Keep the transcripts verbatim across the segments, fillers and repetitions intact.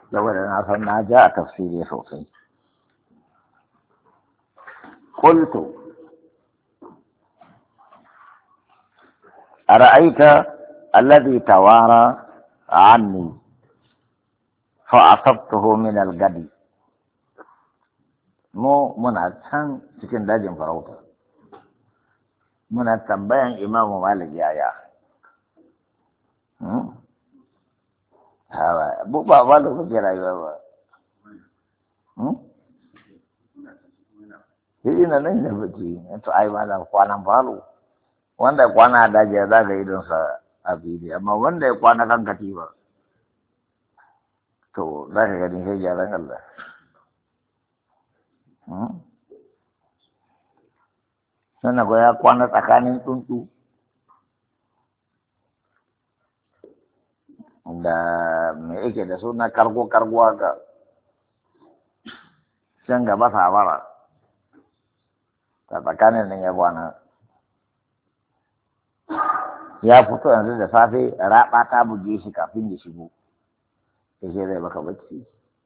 saboda na san na ja a tafsiri sosai. Qultu ara'aita alladhi tawara anni fa asabtuhu min al-gadi. Mu muna can cikin dajin farauta. Muna tambayan Imamu Malik yaya. Hmm? Hawa, bu ba ba da kuke rayuwa ba. Hmm? Yi ina nan da baki, to ai ma da kwanan falo. Wanda ya kwana a daji ya zaga idonsa a fili, amma wanda ya kwana kan katifa. To, za ka gani sai gyaran Allah. Hmm? Sannan ko ya kwana tsakanin tsuntsu da me yake da suna kargo-kargo haka can gaba sabara ta tsakanin nan ya kwana ya fito yanzu da safe raɓa ta buge shi kafin ya shigo ya ce zai baka bacci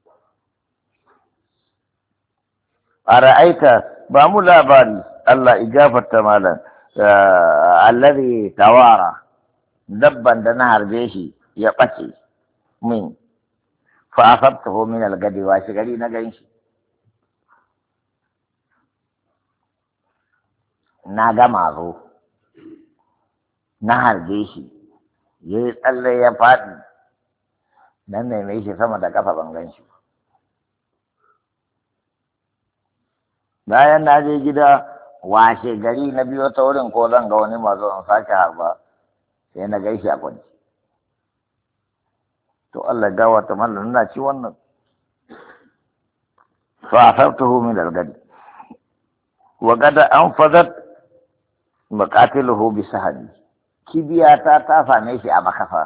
a ra'aita ba mu labari Allah igafarta malam allazi tawara dabban da na harbe shi ya ɓace min fa asabtahu min al-gadi wa shi gari na gan shi na ga mazo na harbe shi ya yi tsalle ya faɗi nan ne mai shi sama da ƙafa ban gan shi bayan na je gida washe gari na biyo ta wurin ko zan ga wani mazo in sake harba sai na gaishe a kwanci to Allah gawa ta mallan na ci wannan fa asabtuhu min al-gadi wa gada anfadat maqatiluhu bi sahadi kibiyata ta same shi a makafa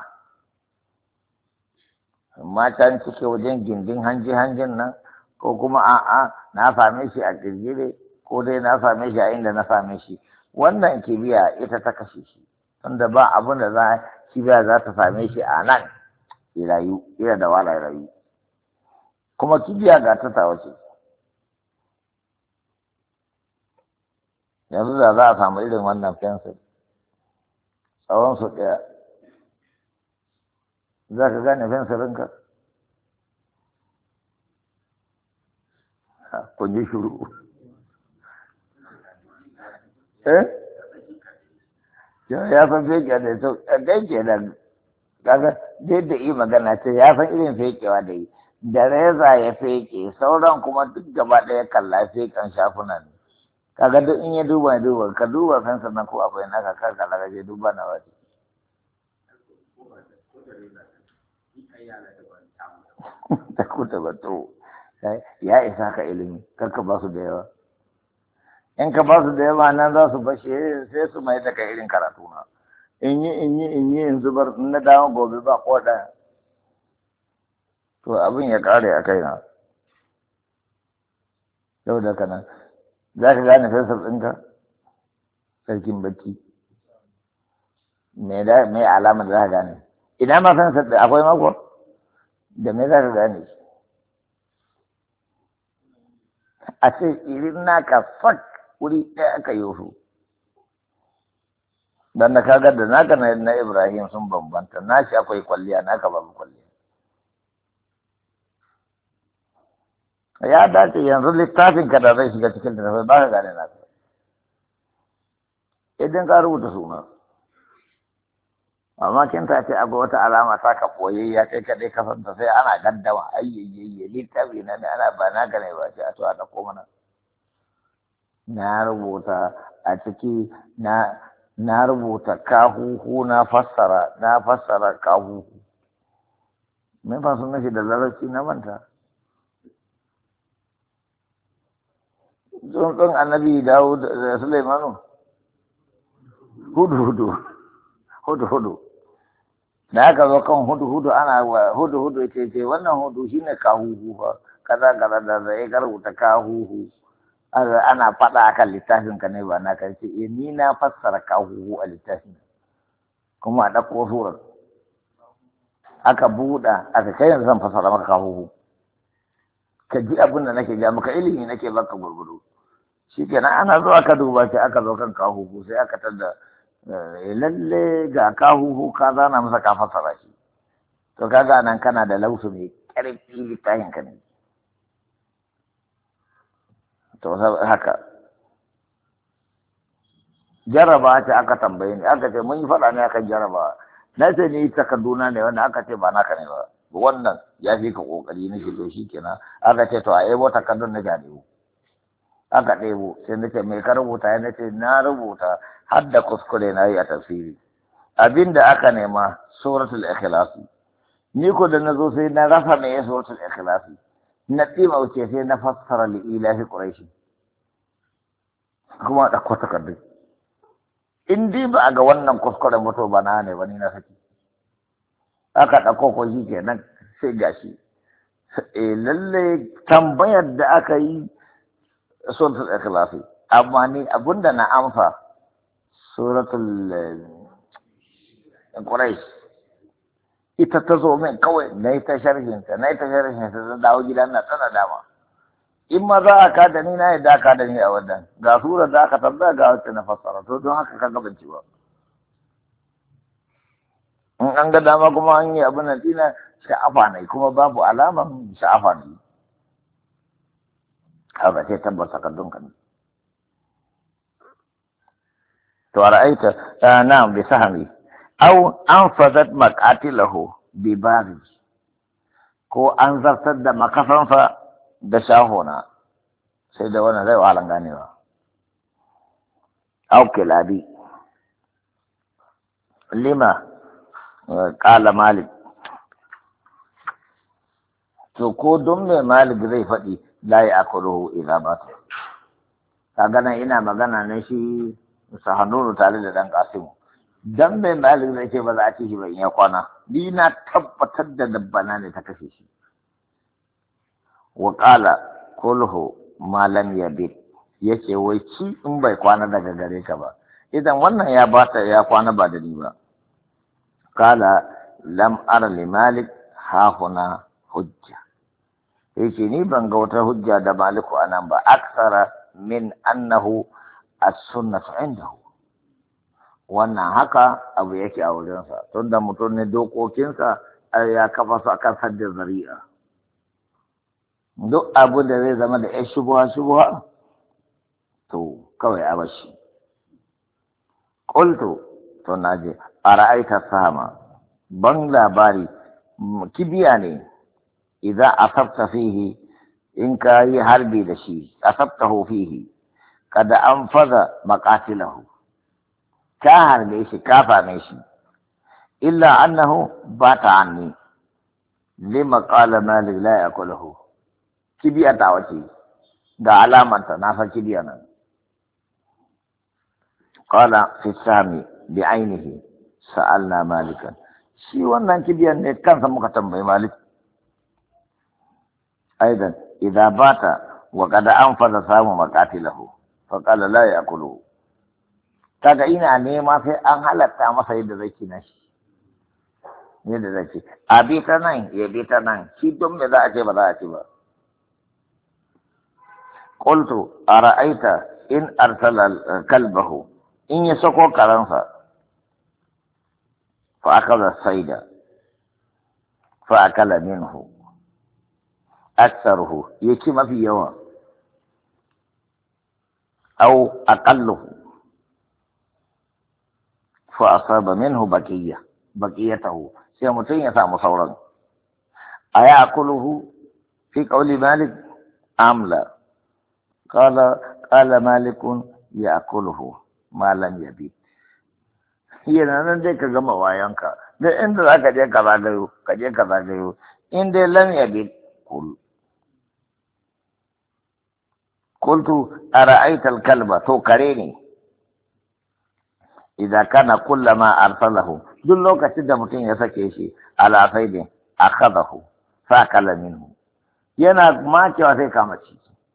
amma can cike wajen gindin hanji hanjin nan ko kuma a'a na same shi a kirgire ko dai na same shi a inda na same shi wannan kibiya ita ta kashe shi tunda ba abin da za kibiya za ta same shi a nan rayu ina da wala rayu kuma kibiya ga ta tawa ce yanzu da za a samu irin wannan fensir tsawon su ɗaya za ka gane fensirinka kun ji shuru eh ya san feke da ita ɗan ke da kaga dai da yi magana ce ya san irin fekewa da yi da reza ya feke sauran kuma duk gaba ɗaya kalla fekan shafuna ne kaga duk in ya duba ya duba ka duba fensa nan ko akwai naka kar kalla ka je duba na waje ta kuta ba to ya isa ka ilimi kar ka ba su da yawa in ka ba su da yawa nan za su bashe sai su mai da ka irin karatu na in yi in yi in yi in zubar na dawo gobe ba ko ɗaya to abin ya kare a kaina yau da kana za ka gane fensir ɗinka sarkin bacci me da me alama da za ka gane ina ma fensir ɗin akwai mako da me za ka gane a ce irin naka fak wuri ɗaya aka yi su dan da kaga da naka na Ibrahim sun bambanta nashi akwai kwalliya naka babu kwalliya ya dace yanzu littafin ka da zai shiga cikin littafin ba ka gane naka idan ka rubuta suna amma kin ta ce akwai wata alama ta ka koyi ya kai kaɗai kasanta sai ana gaddama ayyayyaye littafi na ne ana ba na gane ba ce a to a ɗauko mana na rubuta a ciki na na rubuta kahuhu na fassara na fassara kahuhu me fa sun nashi da larabci na manta tsuntsun annabi Dawud da Sulaimanu hudu hudu hudu hudu da aka zo kan hudu hudu ana hudu hudu ce ce wannan hudu shine kahuhu fa kaza kaza da zai rubuta kahuhu ana faɗa akan littafin ka ne ba na kan ce eh ni na fassara kahuhu a littafin kuma a ɗauko surar aka buɗa aka kai yanzu zan fasara maka kahuhu ka ji abin da nake ga maka ilimi nake baka gurgudu shikenan ana zo aka duba sai aka zo kan kahuhu sai aka tada lalle ga kahuhu ka zana masa ka fasara shi to kaga nan kana da lausu mai ƙarfi littafin ka ne to haka jaraba ce aka tambaye ni aka ce mun yi faɗa ne akan jaraba na ce ni takarduna ne wanda aka ce ba naka ne ba wannan ya fi ka kokari na shi to shi kenan aka ce to a ebo takardun na jadewo aka ɗebo sai na ce mai ka rubuta ya nace na rubuta har da kuskure na yi a tafsiri abinda aka nema suratul ikhlasi ni ko da na zo sai na rasa me ya suratul ikhlasi na tsima wuce sai na fassara li ilahi quraishi kuma da kwata takardun in dai ba a ga wannan kuskuren mutu ba na ne wani na saki aka ɗauko ko shi kenan sai gashi eh lalle tambayar da aka yi suratul ikhlasi amma ni abunda na amsa suratul quraish ita ta zo min kawai na yi ta sharhin ta na yi ta sharhin ta zan dawo gidan na tana dama in ma za a kada ni na yadda aka da ni a wannan ga surar da aka tambaya ga wacce na fassara to don haka ka gabanci ba in an ga dama kuma an yi abin nan dina sha'afa ne kuma babu alaman sha'afa ne haka sai tabbata ka dunka ne to ra'aita na'am bi sahmi aw anfadat maqatilahu bi bari ko an zartar da makafansa da shahona sai da wannan zai wahalan ganewa au kilabi lima kala malik to ko don mai malik zai faɗi la ya akuluhu idza bata kaga nan ina magana ne shi sahanunu tare da dan kasimu dan mai malik zai ce ba za a ci shi ba in ya kwana ni na tabbatar da dabbana ne ta kashe shi waƙala kulhu malam yabit yace wai ci in bai kwana daga gare ka ba idan wannan ya bata ya kwana ba da ni ba kala lam ara li malik ha huna hujja yace ni ban ga wata hujja da maliku anan ba aksara min annahu as-sunnatu indahu wannan haka abu yake a wurinsa tunda mutum ne dokokinsa ya kafa su akan saddin zari'a duk abu da zai zama da ya shubuwa shubuwa to kawai a bashi qultu to naje ara'aita sama ban labari kibiya ne idan asabta fihi in ka yi harbi da shi asabtahu fihi kada an faza maqatilahu ka harbe shi ka fame shi illa annahu bata anni lima qala malik la yakulahu kibiya ta wace ga alamanta na san kibiya nan qala fi sami bi ainihi sa'alna malikan shi wannan kibiyan ne kansa muka tambayi malik aidan idza bata wa qad anfaza samu maqatilahu fa qala la yakulu kaga ina nema sai an halatta masa yadda zai kina shi yadda zai ce a bi ta nan ya bi ta nan shi don me za a ce ba za a ce ba قلت أرأيت إن أرسل كلبه إن يسقو كرنفا فأخذ الصيد فأكل منه أكثره يتم في يوم أو أقله فأصاب منه بقية بقيته سيمتين يسام صورا أيأكله في قول مالك أم لا قال قال مالك يأكله ما لم يبيت yana nan dai ka gama wayanka da inda za ka je ka zagayo ka je ka zagayo in dai lam yabit kul qultu ara'aita al-kalba to kare ne idan kana kullama arsalahu duk lokacin da mutum ya sake shi ala saidin akhadahu fa kala minhu yana macewa sai kama ci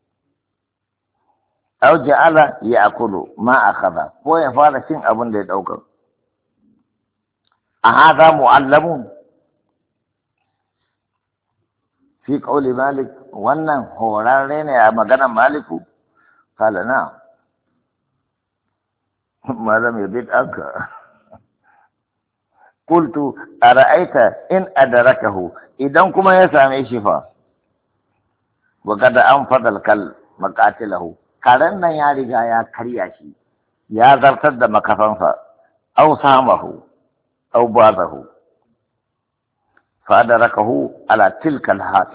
aw ja'ala ya'kulu ma akhadha ko ya fara cin abin da ya dauka a hada mu'allamun في قول مالك wannan horarre ne a maganar maliku kala na malam ya bid anka qultu ara'aita in adrakahu idan kuma ya same shi fa wa kada an fadal kal maqatilahu karen nan ya riga ya karya shi ya zartar da makafansa aw samahu aw badahu fa adrakahu ala tilka al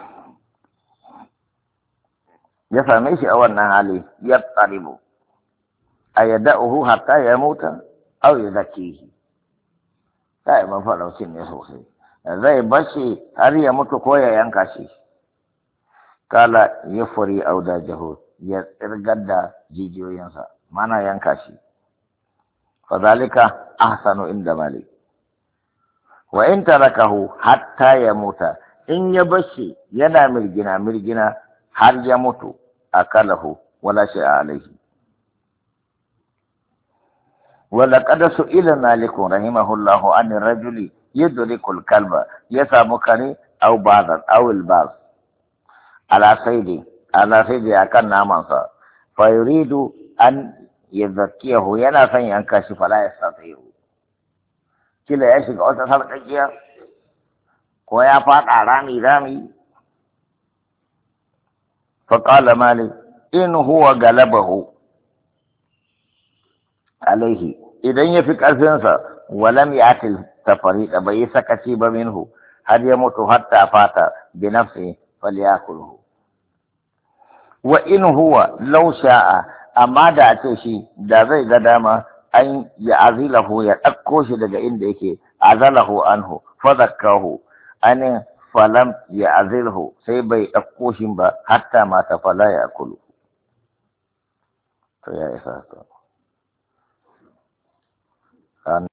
ya same shi a wannan hali ya tsaribu a yada'uhu hatta ya muta au ya zakihi sai man faraucin ne sosai zai bashi har ya mutu ko ya yanka shi kala ya furi auda jaho ya tsirgar da jijiyoyinsa mana yanka shi fadhalika ahsanu inda malik wa in tarakahu hatta ya muta in ya bashi yana mirgina mirgina har ya mutu akalahu wala shay'a alayhi wala qad su'ila malik rahimahullahu an ar-rajuli yudriku al-kalba yasamu kani aw ba'd aw al-ba'd ala saydi ala saydi akan namansa fa yuridu an yadhkiyahu yana san yanka shi fala yastati'u kila ya shiga wata sarƙaƙiya ko ya faɗa rami rami فقال مالك إن هو غلبه عليه إذن يفك ألفنسا ولم يأتي التفريق بيسك سيب منه هل يموت حتى فات بنفسه فليأكله وإن هو لو شاء أما دعتشي دازي قداما أن يعزله يأكوش لجا إنديك عزله عنه فذكره أن falam ya azilhu sai bai ɗauko shi ba hatta mata fala ya akulu to ya isa to